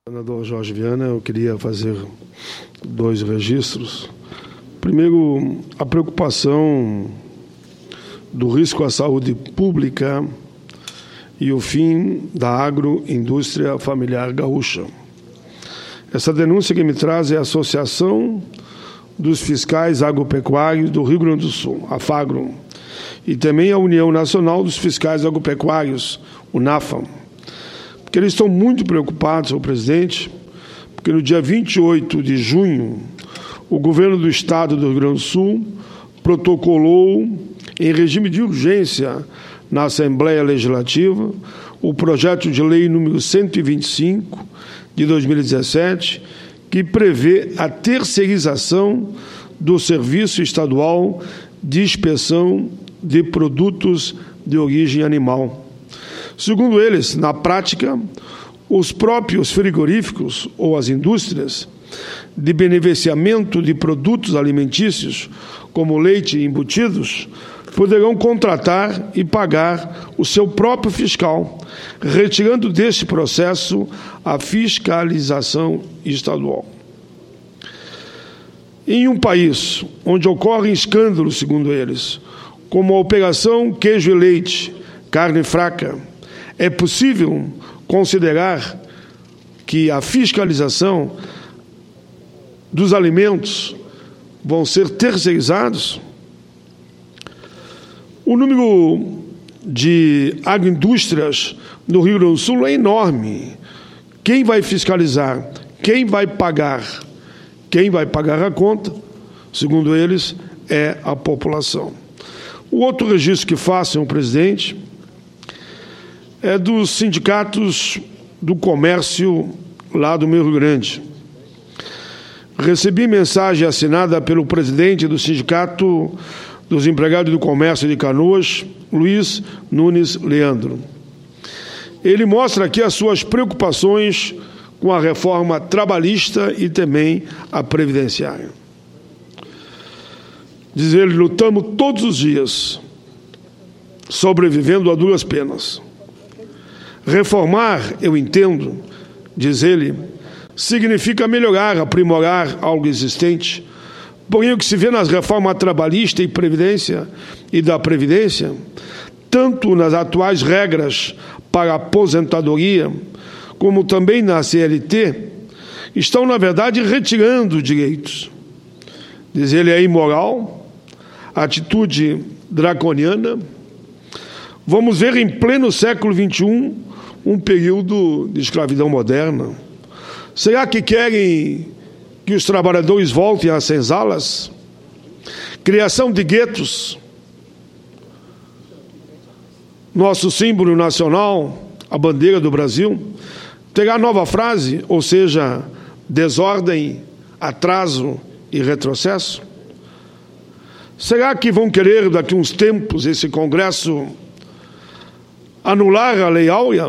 Senador Jorge Viana, eu queria fazer 2 registros. Primeiro, a preocupação do risco à saúde pública e o fim da agroindústria familiar gaúcha. Essa denúncia que me traz é a Associação dos Fiscais Agropecuários do Rio Grande do Sul, a FAGRO, e também a União Nacional dos Fiscais Agropecuários, UNAFA, porque eles estão muito preocupados, senhor presidente, porque no dia 28 de junho, o governo do Estado do Rio Grande do Sul protocolou, em regime de urgência, na Assembleia Legislativa, o projeto de lei número 125, de 2017, que prevê a terceirização do Serviço Estadual de Inspeção de Produtos de Origem Animal. Segundo eles, na prática, os próprios frigoríficos ou as indústrias de beneficiamento de produtos alimentícios, como leite e embutidos, poderão contratar e pagar o seu próprio fiscal, retirando deste processo a fiscalização estadual. Em um país onde ocorrem escândalos, segundo eles, como a Operação Queijo e Leite, Carne Fraca, é possível considerar que a fiscalização dos alimentos vão ser terceirizados? O número de agroindústrias no Rio Grande do Sul é enorme. Quem vai fiscalizar? Quem vai pagar? Quem vai pagar a conta, segundo eles, é a população. O outro registro que faço, senhor presidente, é dos sindicatos do comércio lá do meu Rio Grande. Recebi mensagem assinada pelo presidente do Sindicato dos Empregados do Comércio de Canoas, Luiz Nunes Leandro. Ele mostra aqui as suas preocupações com a reforma trabalhista e também a previdenciária. Diz ele, lutamos todos os dias, sobrevivendo a duras penas. Reformar, eu entendo, diz ele, significa melhorar, aprimorar algo existente. Porém, o que se vê nas reformas trabalhista e previdência e da previdência, tanto nas atuais regras para a aposentadoria, como também na CLT, estão, na verdade, retirando direitos. Diz ele, é imoral, atitude draconiana. Vamos ver em pleno século XXI um período de escravidão moderna. Será que querem que os trabalhadores voltem às senzalas? Criação de guetos. Nosso símbolo nacional, a bandeira do Brasil, terá nova frase, ou seja, desordem, atraso e retrocesso? Será que vão querer, daqui a uns tempos, esse Congresso anular a Lei Áurea?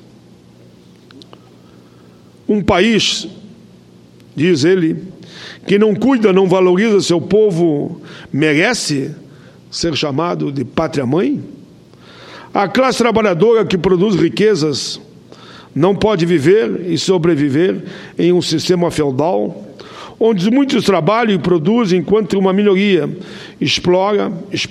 Um país, diz ele, que não cuida, não valoriza seu povo, merece ser chamado de pátria-mãe? A classe trabalhadora que produz riquezas não pode viver e sobreviver em um sistema feudal, onde muitos trabalham e produzem, enquanto uma minoria explora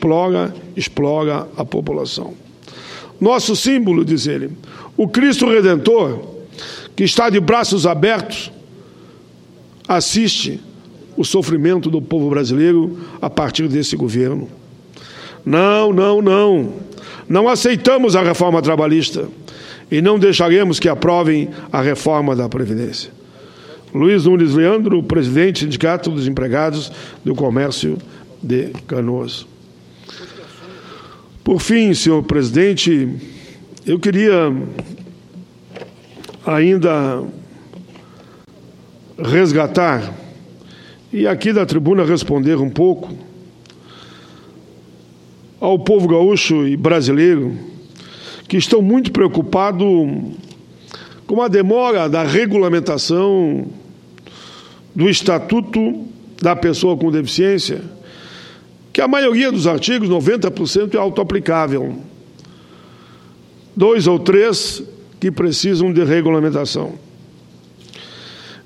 a população. Nosso símbolo, diz ele, o Cristo Redentor, que está de braços abertos, assiste o sofrimento do povo brasileiro a partir desse governo. Não aceitamos a reforma trabalhista e não deixaremos que aprovem a reforma da Previdência. Luiz Nunes Leandro, presidente do Sindicato dos Empregados do Comércio de Canoas. Por fim, senhor presidente, eu queria ainda resgatar e aqui da tribuna responder um pouco ao povo gaúcho e brasileiro que estão muito preocupados com a demora da regulamentação do Estatuto da Pessoa com Deficiência, que a maioria dos artigos, 90%, é autoaplicável. 2 ou 3 que precisam de regulamentação.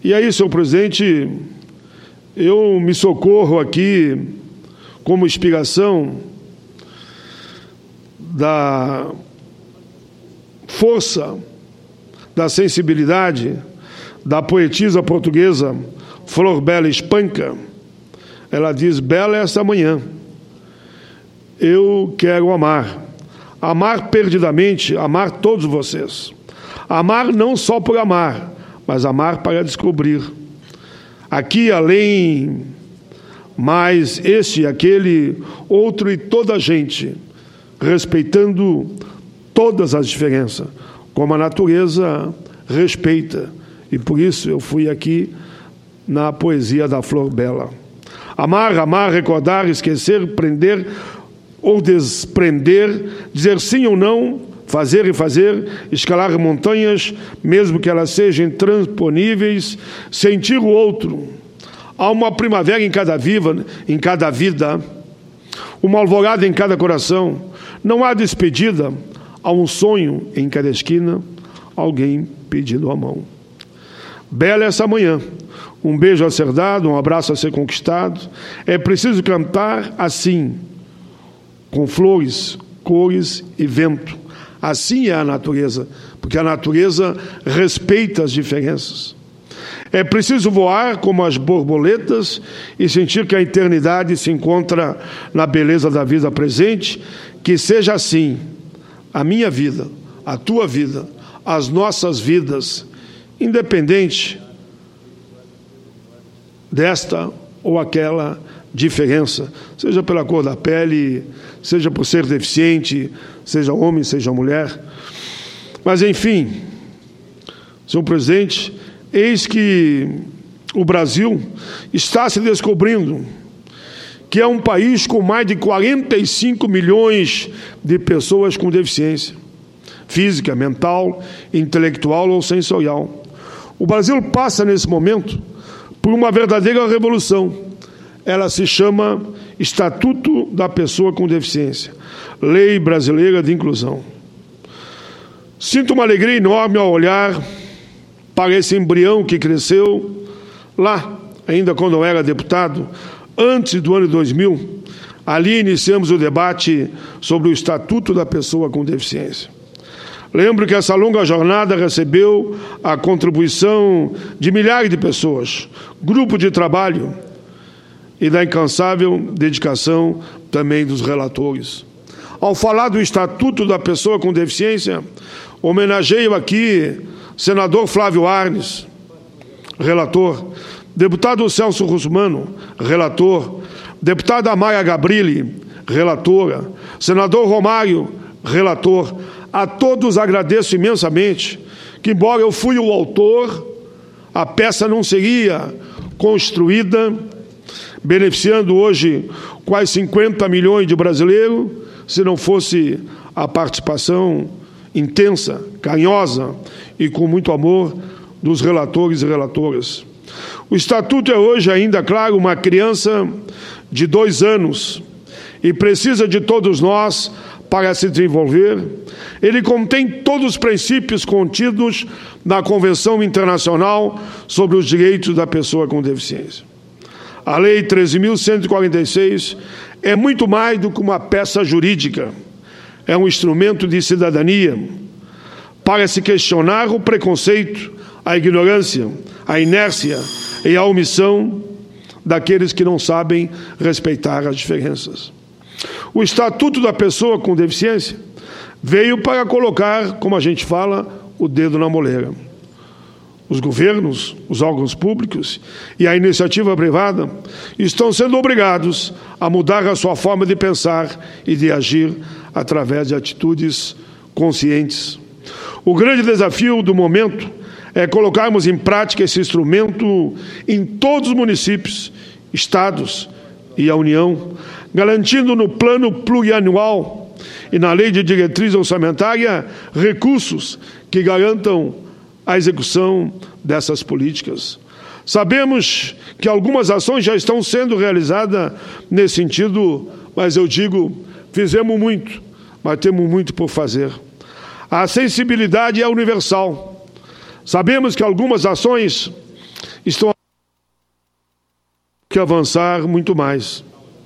E aí, senhor presidente, eu me socorro aqui como inspiração da força, da sensibilidade da poetisa portuguesa Flor Bela Espanca. Ela diz: bela esta manhã, eu quero amar perdidamente, amar todos vocês. Amar não só por amar, mas amar para descobrir. Aqui, além, mais este, aquele, outro e toda a gente, respeitando todas as diferenças, como a natureza respeita. E por isso eu fui aqui na poesia da Flor Bela. Amar, recordar, esquecer, prender ou desprender, dizer sim ou não, fazer e fazer, escalar montanhas, mesmo que elas sejam intransponíveis, sentir o outro. Há uma primavera em cada vida, uma alvorada em cada coração. Não há despedida, há um sonho em cada esquina, alguém pedindo a mão. Bela essa manhã, um beijo a ser dado, um abraço a ser conquistado. É preciso cantar assim, com flores, cores e vento. Assim é a natureza, porque a natureza respeita as diferenças. É preciso voar como as borboletas e sentir que a eternidade se encontra na beleza da vida presente. Que seja assim a minha vida, a tua vida, as nossas vidas, independente desta ou aquela diferença, seja pela cor da pele, seja por ser deficiente, seja homem, seja mulher. Mas, enfim, senhor presidente, eis que o Brasil está se descobrindo que é um país com mais de 45 milhões de pessoas com deficiência física, mental, intelectual ou sensorial. O Brasil passa, nesse momento, por uma verdadeira revolução. Ela se chama Estatuto da Pessoa com Deficiência, Lei Brasileira de Inclusão. Sinto uma alegria enorme ao olhar para esse embrião que cresceu lá, ainda quando eu era deputado, antes do ano 2000. Ali iniciamos o debate sobre o Estatuto da Pessoa com Deficiência. Lembro que essa longa jornada recebeu a contribuição de milhares de pessoas, grupo de trabalho e da incansável dedicação também dos relatores. Ao falar do Estatuto da Pessoa com Deficiência, homenageio aqui senador Flávio Arnes, relator, deputado Celso Russomano, relator, deputada Maia Gabrilli, relatora, senador Romário, relator. A todos agradeço imensamente que, embora eu fui o autor, a peça não seria construída, beneficiando hoje quase 50 milhões de brasileiros, se não fosse a participação intensa, carinhosa e com muito amor dos relatores e relatoras. O Estatuto é hoje ainda, claro, uma criança de 2 anos e precisa de todos nós para se desenvolver. Ele contém todos os princípios contidos na Convenção Internacional sobre os Direitos da Pessoa com Deficiência. A Lei 13.146 é muito mais do que uma peça jurídica. É um instrumento de cidadania para se questionar o preconceito, a ignorância, a inércia e a omissão daqueles que não sabem respeitar as diferenças. O Estatuto da Pessoa com Deficiência veio para colocar, como a gente fala, o dedo na moleira. Os governos, os órgãos públicos e a iniciativa privada estão sendo obrigados a mudar a sua forma de pensar e de agir através de atitudes conscientes. O grande desafio do momento é colocarmos em prática esse instrumento em todos os municípios, estados e a União, garantindo no plano plurianual e na lei de diretriz orçamentária recursos que garantam a execução dessas políticas. Sabemos que algumas ações já estão sendo realizadas nesse sentido, mas eu digo, fizemos muito, mas temos muito por fazer. A sensibilidade é universal. Sabemos que algumas ações estão que avançar muito mais.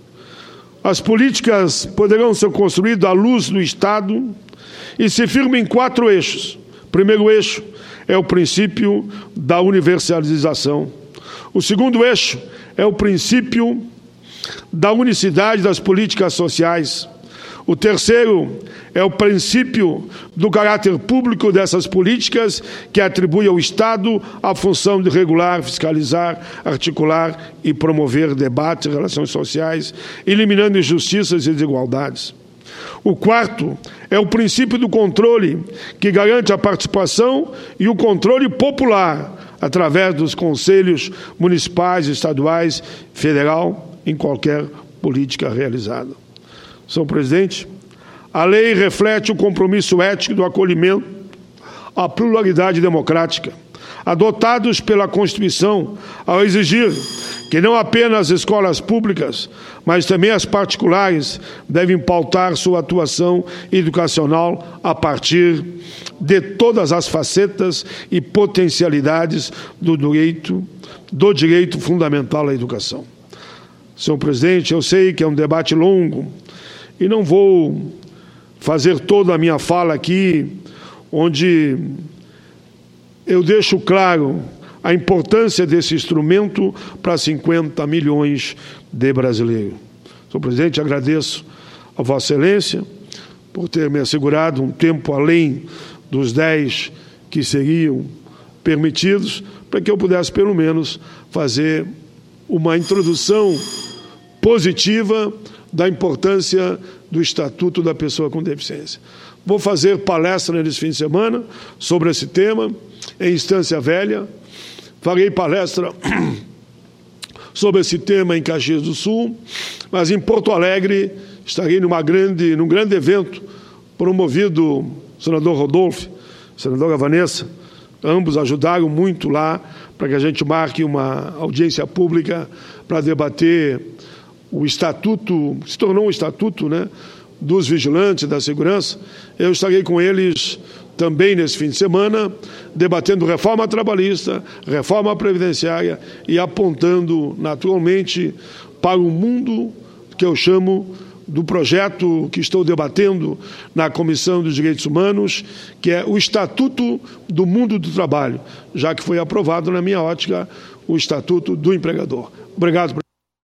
As políticas poderão ser construídas à luz do Estado e se firmam em 4 eixos. O primeiro eixo é o princípio da universalização. O segundo eixo é o princípio da unicidade das políticas sociais. O terceiro é o princípio do caráter público dessas políticas, que atribui ao Estado a função de regular, fiscalizar, articular e promover debates e relações sociais, eliminando injustiças e desigualdades. O quarto é o princípio do controle, que garante a participação e o controle popular, através dos conselhos municipais, estaduais, federal, em qualquer política realizada. Senhor presidente, a lei reflete o compromisso ético do acolhimento à pluralidade democrática, adotados pela Constituição, ao exigir que não apenas as escolas públicas, mas também as particulares devem pautar sua atuação educacional a partir de todas as facetas e potencialidades do direito fundamental à educação. Senhor presidente, eu sei que é um debate longo e não vou fazer toda a minha fala aqui, onde eu deixo claro a importância desse instrumento para 50 milhões de brasileiros. Senhor presidente, agradeço a Vossa Excelência por ter me assegurado um tempo além dos 10 que seriam permitidos, para que eu pudesse, pelo menos, fazer uma introdução positiva da importância do Estatuto da Pessoa com Deficiência. Vou fazer palestra nesse fim de semana sobre esse tema, em Estância Velha. Farei palestra sobre esse tema em Caxias do Sul, mas em Porto Alegre estarei num grande evento promovido pelo senador Rodolfo, senadora Vanessa. Ambos ajudaram muito lá para que a gente marque uma audiência pública para debater o estatuto, se tornou um estatuto, né, dos vigilantes da segurança. Eu estarei com eles também nesse fim de semana, debatendo reforma trabalhista, reforma previdenciária e apontando naturalmente para o mundo que eu chamo do projeto que estou debatendo na Comissão dos Direitos Humanos, que é o Estatuto do Mundo do Trabalho, já que foi aprovado, na minha ótica, o Estatuto do Empregador. Obrigado, presidente.